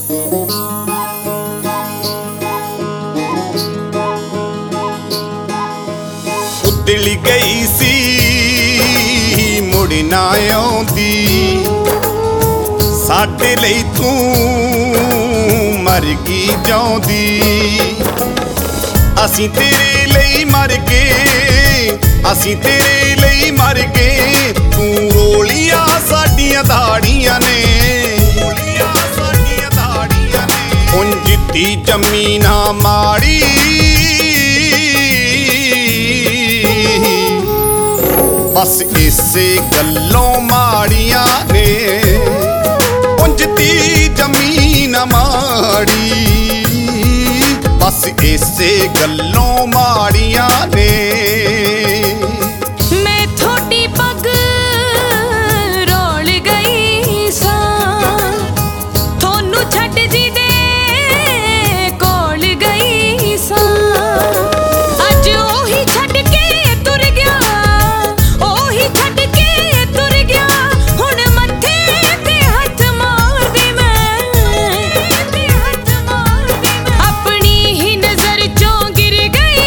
उदल गई सी मुड़ ना आउंदी, साडे लई तू मर गई जाउंदी। असीं तेरे लई मर गए, असीं तेरे लई मर गए। तू रोलिया साडियां दाड़ियां ने, उंज दी जमीना माड़ी, बस इसे गल्लों माड़ियां ने। उंज दी जमीन माड़ी, बस इसे गल्लों माड़ियां ने। मैं थोड़ी पग रोल गई सा, थोनू छड्ड जी दे कोल गई सा। अज ओही छड्ड के तुर गया, ओही छड्ड के तुर गया। हुण मत्थे ते हथ मारदी मैं, अपनी ही नजर चों गिर गई।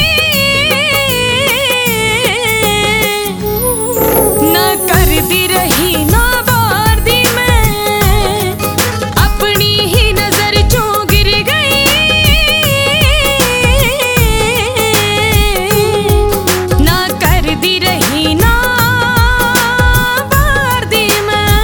ना करदी रही ना वारदी मैं, अपनी ही नजर चों गिर गई। ना करदी रही ना वारदी मैं।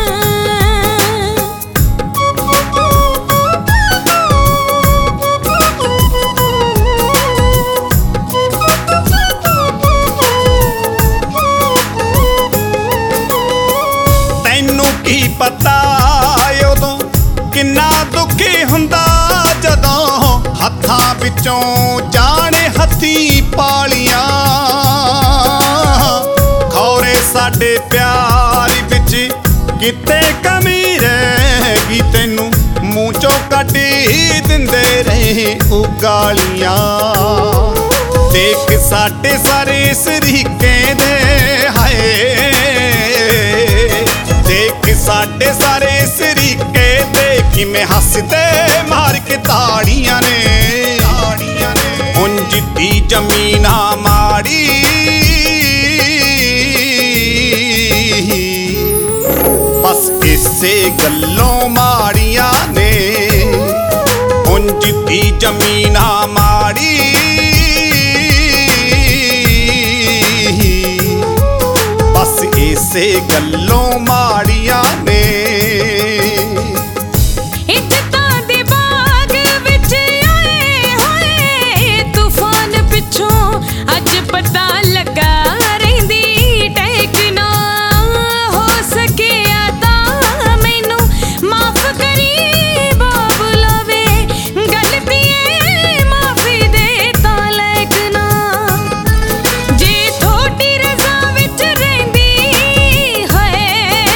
तैनू की पता उदों किन्ना दुखी हुंदा, जदों हत्थां विचों जाने हथी पालियां। खौरे साडे प्यार विच किते कमी रह गई, तैनू मूंह चों कढ दिंदे रहे उगालियां। देख साडे सारे सरीके दे हाय, देख साडे सारे सरीके दे किवें हसदे मार के ताड़ियां ने। उंज दी जमीना माड़ी, बस इसे गल्लों माड़ियां ने। उंज दी जमीना माड़ी, बस इसे गल्लों माड़ियां ने। इज्जतां दे बाग विच आए होए तूफान पिछों, अज पता लगा रहिंदी टेक ना हो सकिया तां मैनू माफ करी बाबुला वे। गलतियां माफी दे तां लायक ना, जे थोड़ी रज़ा विच रहिंदी है,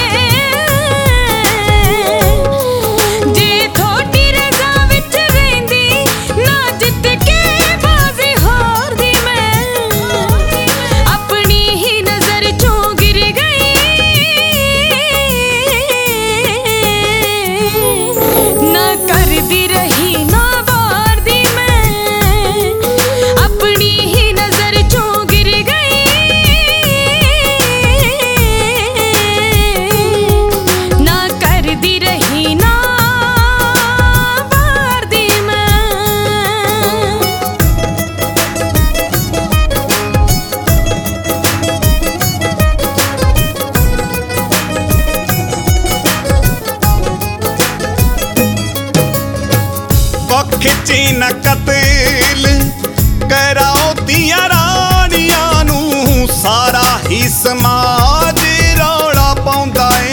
जे थोड़ी रज़ा विच रहिंदी ना जित के बाजी हारदी मैं। अपनी ही नजर चों गिर गई, ना करदी रही ना वारदी मैं। अपनी ही नजर चों गिर गई, ना करदी रही ना वारदी मैं। कुख ची न कतल कराओ दियां राणियां नू, सारा ही समाज रौला पाउंदा ए।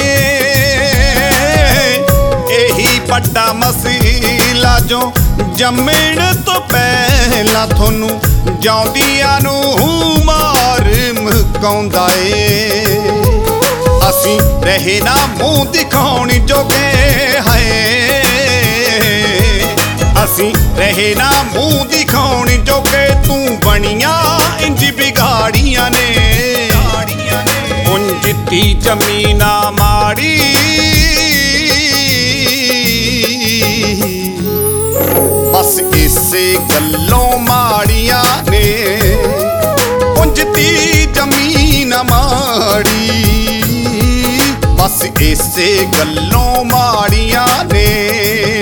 एही बड़ा मसीला जो जम्मण तो पहला थोनू जाउंदियां नू मार मुकाउंदा ए। असीं रहे ना मूंह दिखाउण जोगे हाय, असीं रहे ना मूंह दिखाउण जोगे। तू बनियां इंज बिगाड़ियां ने, उंज दी जमीना माड़ी। ਗੱਲੋਂ ਮਾੜੀਆਂ ਨੇ ਪੁੰਜਤੀ ਜ਼ਮੀਨ ਮਾੜੀ ਬਸ ਇਸੇ ਗੱਲੋਂ ਮਾੜੀਆਂ ਨੇ